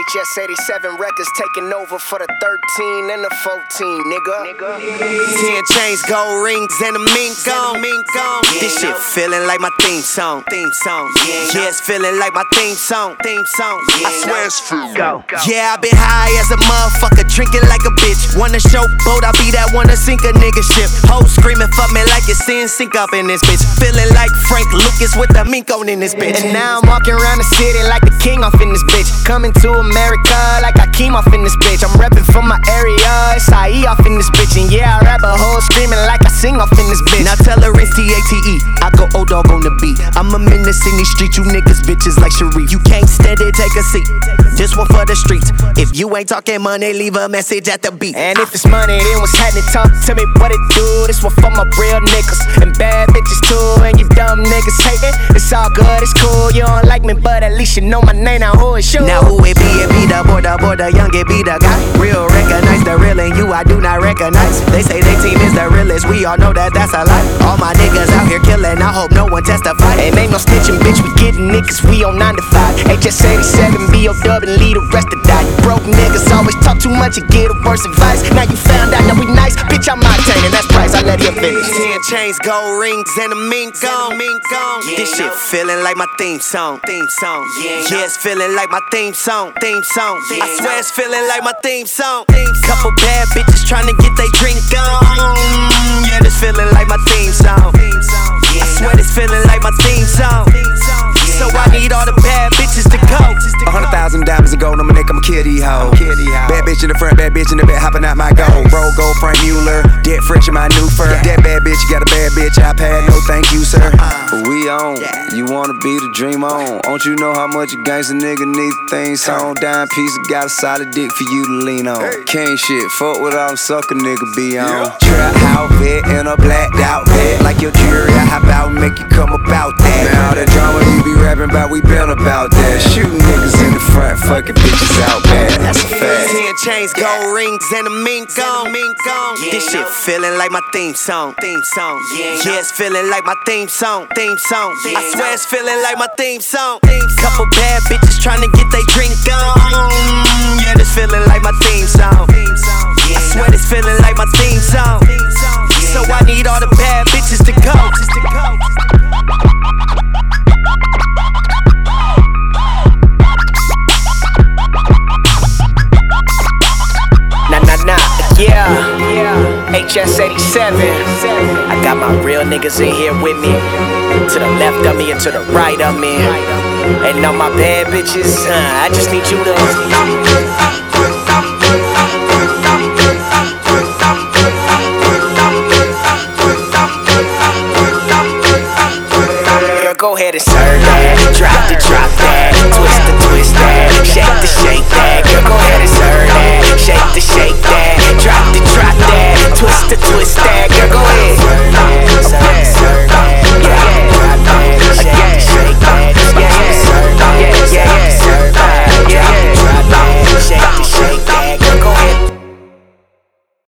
HS87 records taking over for the 13 and the 14, nigga. 10 chains, gold rings, and a mink on. This shit feeling like my theme song. Yeah, it's feeling like my theme song. I swear it's feeling. Yeah, I been high as a motherfucker, drinking like a bitch. Wanna show boat, I be that one to sink a nigga ship. Hoes screaming, fuck me like it's sin, sink up in this bitch. Feeling like Frank Lucas with the mink on in this bitch. And now I'm walking around the city like the king off in this bitch. Coming to America like I came off in this bitch. I'm reppin' for my area, it's IE off in this bitch. And yeah, I rap a hoe screaming like I sing off in this bitch. Now tell her it's TATE, I go old dog on the beat. I'm a menace in these streets, you niggas bitches like Sharif. You can't stand it, take a seat. This one for the streets. If you ain't talking money, leave a message at the beat. And if it's money, then what's happening? Talk to me what it do. This one for my real niggas and bad bitches too. And you dumb niggas hating, it's all good, it's cool. You don't like me, but at least you know my name. Now who is you? Now who it be? It be the boy, the young, it be the guy. Real recognize the real in you, I do not recognize. They say they team is the realest, we all know that that's a lie. All my niggas out here killing, I hope no one testify. Ain't no snitching, bitch, we getting niggas, we on 9 to 5. HS87, BOW and lead the rest to die. You broke niggas always talk too much and get the worst advice. Now you found out that we nice, bitch, I'm Octane, that's price, I let you finish. 10 chains, gold rings, and a mink on. This shit feeling like my theme song. Yeah, it's feeling like my theme song. I swear it's feeling like my theme song. Couple bad bitches tryna get they drink on. Yeah, this feeling like my theme song. I swear this feeling like my theme song. So I need all the bad bitches to go. 100,000 diamonds and gold on my neck, I'ma kill these hoes. Bad bitch in the front, bad bitch in the back, hopping out my gold. Bro, gold Frank Mueller, dead fresh in my new fur. That bad bitch, you got a bad bitch, iPad, no thank you, sir. We on, you wanna be the dream on. Don't you know how much a gangsta nigga need things on? Dime piece, got a solid dick for you to lean on. King shit, fuck what all them sucker nigga be on. Trap house vet in a blacked out vet. Like your jury, I hop out and make you come about that. Man, all that drama you be rapping about, we been about that. Shooting niggas in the front, fucking bitches out bad. That's a fact. 10 chains, gold rings, and a mink on. This shit feeling like my theme song. Yeah, it's feeling like my theme song. I swear it's feeling like my theme song. Couple bad bitches tryna get they drink on. Yeah, this feeling like my theme song. I swear this feeling like my theme song. So I need all the bad bitches to go. Yeah, HS87. I got my real niggas in here with me. To the left of me and to the right of me. And all my bad bitches, I just need you to go ahead and serve up.